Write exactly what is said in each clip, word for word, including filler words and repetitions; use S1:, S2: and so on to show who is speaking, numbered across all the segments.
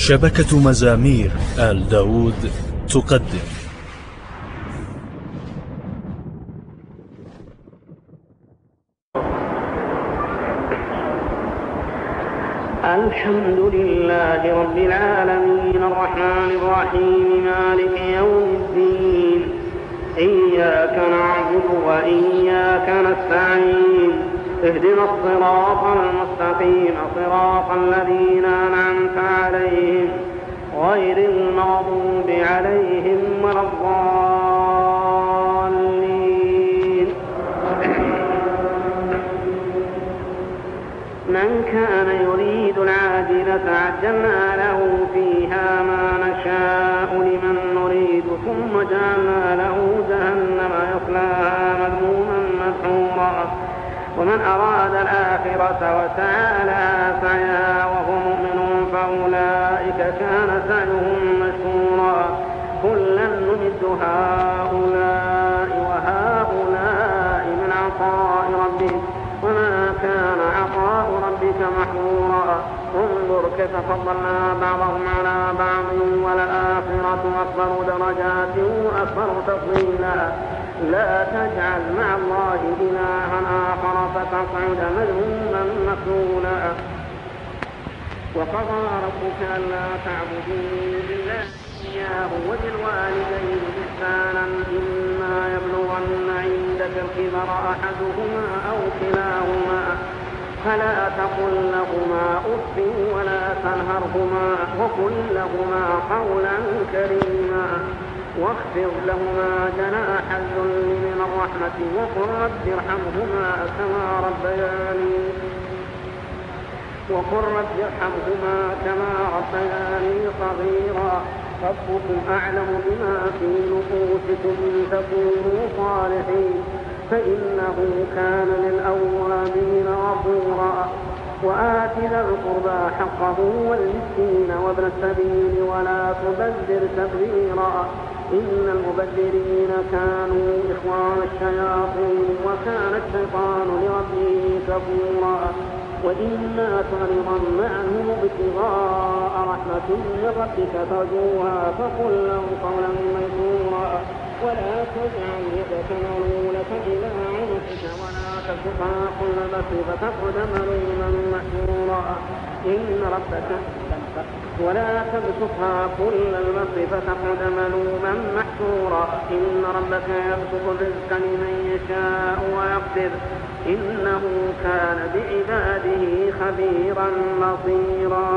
S1: شبكة مزامير آل داود تقدم.
S2: الحمد لله رب العالمين الرحمن الرحيم مالك يوم الدين، إياك نعبد وإياك نستعين، اهدنا الصراط المستقيم صراط الذين أنعمت عليهم غير المغضوب عليهم ولا الضالين. من كان يريد العاجلة عجلنا له فيها ما نشاء لمن نريد ثم جعلنا له جهنم يصلاها مذموما مدحورا، ومن أراد الآخرة وسعى لها سعيها وهو مؤمن فأولئك كان سعيهم مشكورا، كلا نمد هؤلاء وهؤلاء من عطاء ربك وما كان عطاء ربك محظورا. انظر كيف فضلنا بعضهم على بعض وللآخرة أكبر درجات وأكبر تفضيلا. لا تجعل مع الله إلها آخر فتقعد مذموما مخذولا. وقضى ربك ألا تعبدوا إلا إياه وبالوالدين إحسانا إما يبلغن عندك الكبر أحدهما أو كلاهما فلا تقل لهما أف ولا تنهرهما وقل لهما قولا كريما واخفض لهما جناح الذل من الرحمة وقل رب ارحمهما كما ربياني وقل رب ارحمهما كما ربياني صغيرا. ربكم أعلم بما في نفوسكم إن تكونوا صالحين فإنه كان للأوابين غفورا. وآت ذا القربى حقه والمسكين وابن السبيل ولا تبذر تبذيرا إن المبذرين كانوا إخوان الشياطين وكان الشيطان لربه كفورا. وإما تعرضن عنهم ابتغاء رحمة من ربك ترجوها فقل له قولا ميسورا ولا تجعل يدك مغلولة إلى عنقك ولا تبسطها كل البسط فتقعد ملوما محسورا إن ربك ولا تبسطها كل البسط فتقعد ملوما محسورا إن ربك يبسط الرزق لمن يشاء ويقدر إنه كان بعباده خبيرا بصيرا.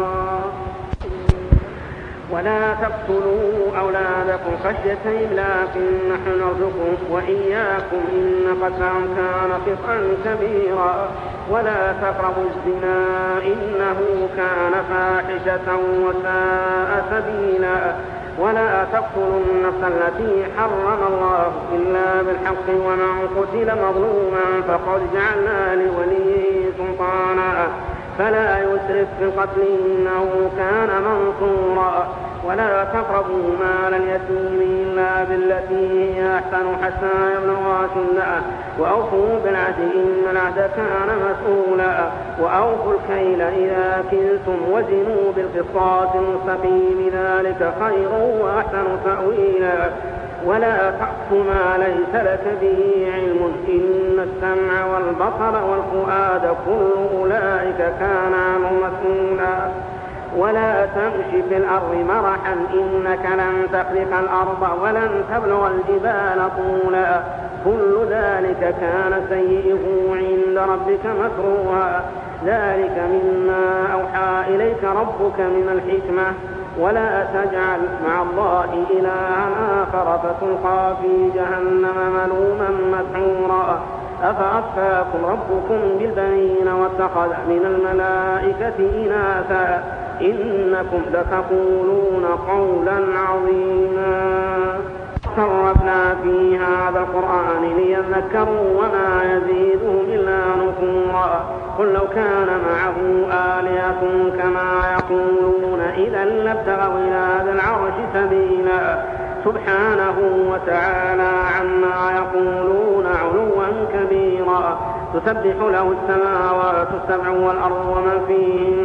S2: ولا تقتلوا أولادكم خشية إملاق نحن نرزقكم وإياكم إن قتلهم كان خطئا كبيرا. ولا تقربوا الزنا إنه كان فاحشة وساء سبيلا. ولا تقتلوا النفس التي حرم الله إلا بالحق ومن قتل مظلوما فقد جعلنا لوليه سلطانا فلا يسرف في القتل إنه كان منصورا. ولا تقربوا مال اليتيم إلا بالتي هي أحسن حتى يبلغ أشده وأوفوا بالعهد إن العهد كان مسؤولا. وأوفوا الكيل إذا كلتم وزنوا بالقسطاس المستقيم ذلك خير وأحسن تأويلا. ولا تقف ما ليس لك به علم إن السمع والبصر والفؤاد كل أولئك كان عنه مسؤولا. ولا تمش في الأرض مرحا إنك لن تخرق الأرض ولن تبلغ الجبال طولا كل ذلك كان سيئه عند ربك مكروها. ذلك مما أوحى إليك ربك من الحكمة. ولا تجعل مع الله إلها آخر فتلقى في جهنم ملوما مدحورا. أفأصفاكم ربكم بالبنين واتخذ من الملائكة إناثا إنكم لتقولون قولا عظيما. صرفنا في هذا القرآن ليذكروا وما يزيدهم إلا نفورا. قل لو كان معه آلهة كما يقولون إذا لابتغوا إلى ذي العرش سبيلا سبحانه وتعالى عما يقولون علوا كبيرا. تسبح له السماوات السبع والأرض ومن فيهن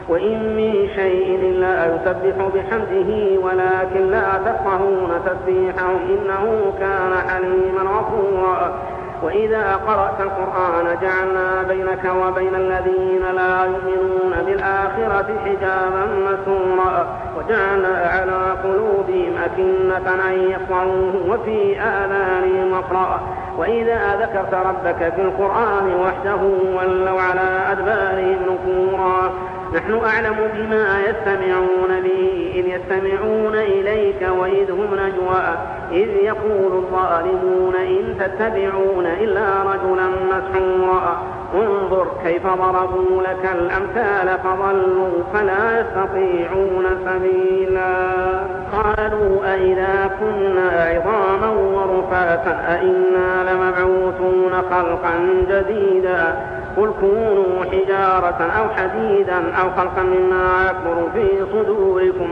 S2: وإن من شيء إلا يسبح بحمده ولكن لا تفقهون تسبيحهم إنه كان حليما غفورا. وإذا قرأت القرآن جعلنا بينك وبين الذين لا يؤمنون بالآخرة حجابا مستورا وجعلنا على قلوبهم أكنة أن يفقهوه وفي آذانهم وقرا. وإذا ذكرت ربك في القرآن وحده ولوا على أدبارهم نفورا. نحن أعلم بما يستمعون به إذ يستمعون إليك وإذ هم نجوى إذ يقول الظالمون إن تتبعون إلا رجلا مسحورا. انظر كيف ضربوا لك الأمثال فضلوا فلا يستطيعون سبيلا. قالوا أئذا كنا عظاما ورفاتا أئنا لمبعوثون خلقا جديدا قل كونوا حجارة أو حديدا أو خلقا مما يكبر في صدوركم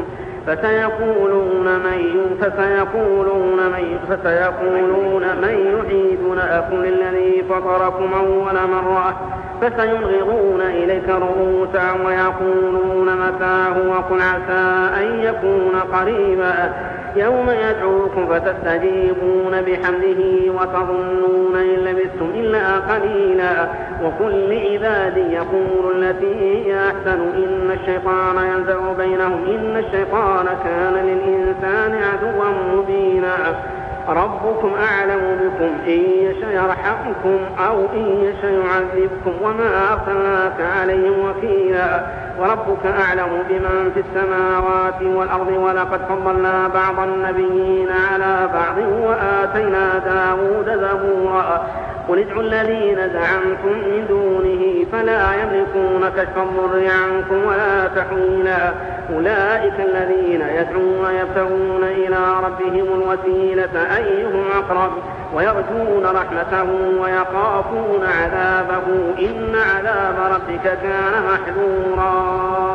S2: فسيقولون من فسيقولون من فسيقولون من يعيدنا قل الذي فطركم أول مرة فسينغضون إليك رؤوسهم ويقولون متى هو قل عسى أن يكون قريبا يوم يدعوكم فتستجيبون بحمده وتظنون إن لبثتم إلا قليلا. وقل لعبادي يقولوا التي هي أحسن إن الشيطان ينزغ بينهم إن الشيطان كان للإنسان عدوا مبينا. ربكم أعلم بكم إن يشاء يرحمكم أو إن يشاء يعذبكم وما أرسلناك عليهم وكيلا. وربك أعلم بمن في السماوات والأرض ولقد فضلنا بعض النبيين على بعض وآتينا داود زبورا. قل ادعوا الذين زعمتم من دونه فلا يملكون كشف الضر عنكم ولا تحويلا. أولئك الذين يدعون يبتغون إلى ربهم الوسيلة أيهم أقرب ويرجون رحمته ويخافون عذابه إن عذاب ربك كان محذورا.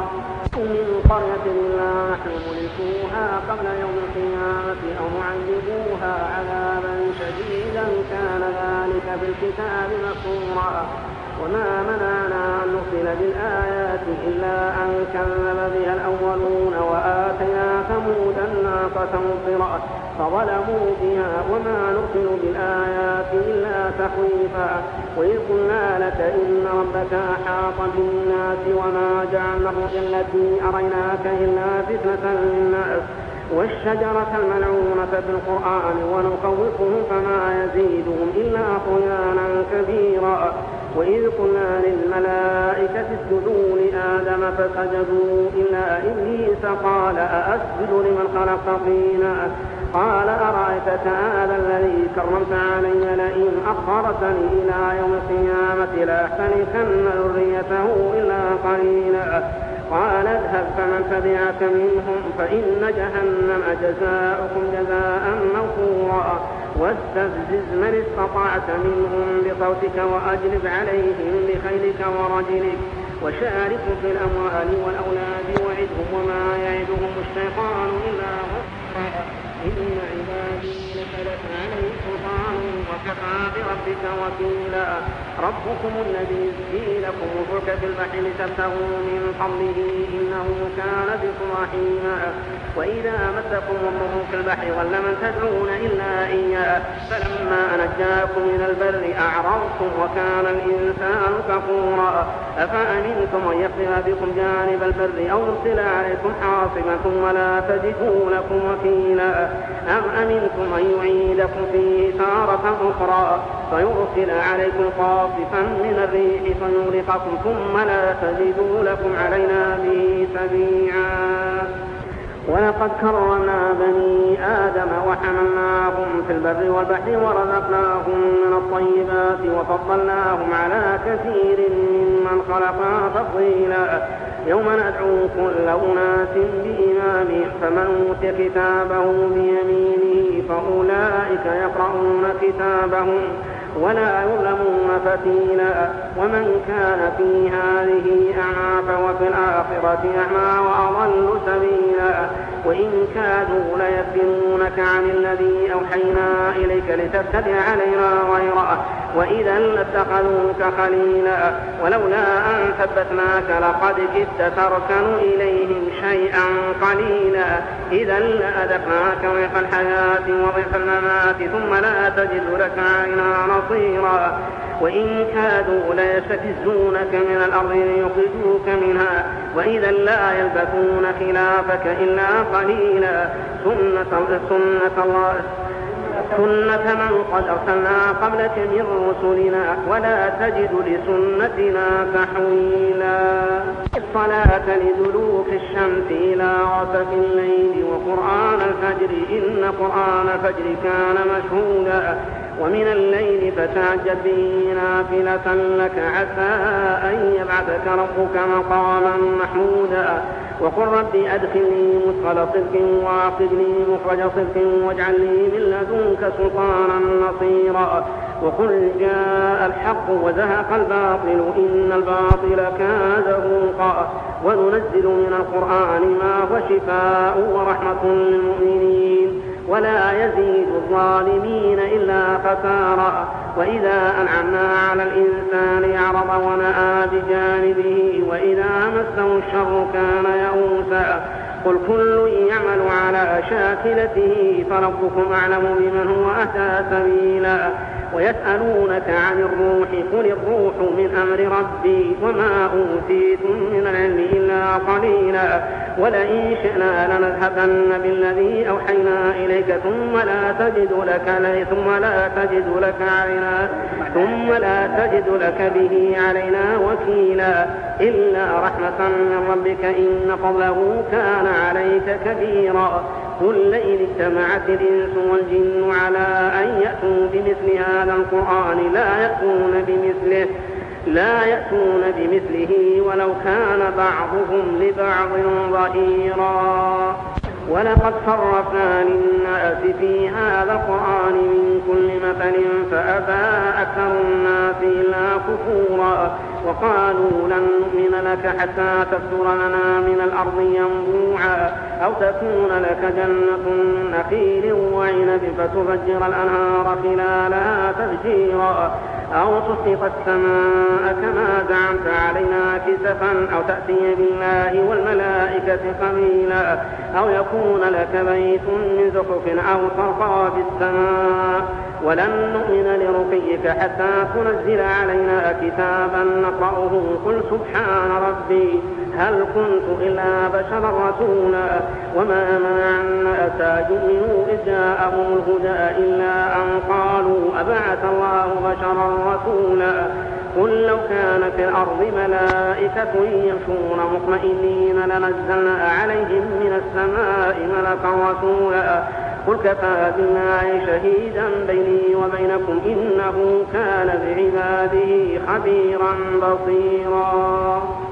S2: من قرية إلا نحن ملكوها قبل يوم القيامة أو معذبوها عذابا شديدا كان ذلك في الكتاب مسطورا. وما منعنا أن نرسل بالآيات إلا أن كذب بها الأولون وآتينا ثمود الناقة مبصرة فظلموا بها وما نرسل بالآيات إلا تخويفا. وإذ قلنا لك إن ربك أحاط بالناس وما جعلنا الرؤيا التي أريناك إلا فتنة للناس والشجرة الملعونة في القرآن ونخوفهم فما يزيدهم إلا طغيانا كبيرا. وإذ قلنا للملائكة اسجدوا لآدم فسجدوا إلا إبليس قال أأسجد لمن خلقت طينا قال أرأيتك هذا الذي كرمت علي لئن أخرتني إلى يوم القيامة لأحترقن ذريته إلا قليلا. قال اذهب فمن تبعك منهم فإن جهنم جزاؤكم جزاء موفورا. واستفزز من استطعت منهم بصوتك وأجلب عليهم بخيلك ورجلك وشاركهم في الأموال والأولاد وعدهم وما يعدهم الشيطان إلا غرورا. إن عبادي لك لك عليه سلطان وكفى بربك وكيلا. ربكم الذي يزكي لكم الفلك في البحر لتبتغوا من فضله إنه كان بكم رحيما. وإذا مسكم الضر في البحر ظل من تدعون إلا إياه فلما نجاكم من البر أعرضتم وكان الإنسان كفورا. أفأمنتم أن يخسف بكم جانب البر أو يرسل عليكم حاصبا ثم لا تجدوا لكم وكيلا. أم أمنتم أن يعيدكم فيه تارة أخرى فيرسل عليكم قاصفا من الريح فيغرقكم ثم لا تجدوا لكم علينا به تبيعا. ولقد كرمنا بني آدم وحملناهم في البر والبحر ورزقناهم من الطيبات وفضلناهم على كثير ممن خلقنا تفضيلا. يوم ندعو كل أناس بإمامهم فمن أوتي كتابه بيمينه فأولئك يقرؤون كتابهم ولا يظلمون فتيلا. ومن كان في هذه أعمى فهو في الآخرة أعمى وأضل سبيلا. وإن كادوا ليفتنونك عن الذي أوحينا إليك لتفتري علينا غيره وإذا لاتخذوك خليلا. ولولا أن ثبتناك لقد كدت تركن إليهم شيئا قليلا. إذا لأذقناك ضيق الحياة وضيق الممات ثم لا تجد لك علينا نصيرا. وإن كادوا ليستفزونك من الأرض ليخرجوك منها وإذا لا يلبثون خلافك إلا قليلا. سنة, سنة الله سنة من قد أرسلنا قبلك من رسلنا ولا تجد لسنتنا تحويلا. الصلاة لدلوك الشمس إلى غسق الليل وقرآن الفجر إن قرآن الفجر كان مشهودا. ومن الليل فتهجد به نافلة لك عسى أن يبعثك ربك مقاما محمودا. وقل رب أدخلني مدخل صدق وأخرجني مخرج صدق واجعل لي من لدنك سلطانا نصيرا. وقل جاء الحق وزهق الباطل إن الباطل كان زهوقا. وننزل من القرآن ما هو شفاء ورحمة للمؤمنين ولا يزيد الظالمين إلا خسارا. وإذا أنعمنا على الإنسان أعرض ونأى بجانبه وإذا مسه الشر كان يئوسا. قل كل يعمل على شاكلته فربكم أعلم بمن هو أهدى سبيلا. ويسألونك عن الروح قل الروح من أمر ربي وما أوتيتم من العلم إلا قليلا. ولئن شئنا لنذهبن بالذي أوحينا إليك ثم لا تجد لك ثم لا تجد لك علينا ثم لا تجد لك به علينا وكيلا. إلا رحمة من ربك إن فضله كان عليك كبيرا. قل لئن اجتمعت الإنس والجن على أن يأتوا بمثل هذا القرآن لا يأتون بمثله لا يأتون بمثله ولو كان بعضهم لبعض ظهيرا. ولقد صرفنا للناس في هذا القرآن من كل مثل فأبى أكثر الناس إلا كفورا. وقالوا لن نؤمن لك حتى تفجر لنا من الأرض ينبوعا أو تكون لك جنة من نخيل وعنب فتفجر الأنهار خلالها تفجيرا أو تسقط السماء كما زعمت علينا كسفا أو تأتي بالله والملائكة قبيلا أو يكون لك بيت من زخرف أو ترقى في السماء ولن نؤمن لرقيك حتى تنزل علينا كتابا نقرأه قل سبحان ربي هل كنت إلا بشرا رسولا. وما منع الناس أن يؤمنوا إذ جاءهم الهدى إلا أن قالوا أبعث الله بشرا رسولا. قل لو كان في الأرض ملائكة يمشون مطمئنين لنزلنا عليهم من السماء ملكا رسولا. قل كفى بالله شهيدا بيني وبينكم إنه كان بعباده خبيرا بصيرا.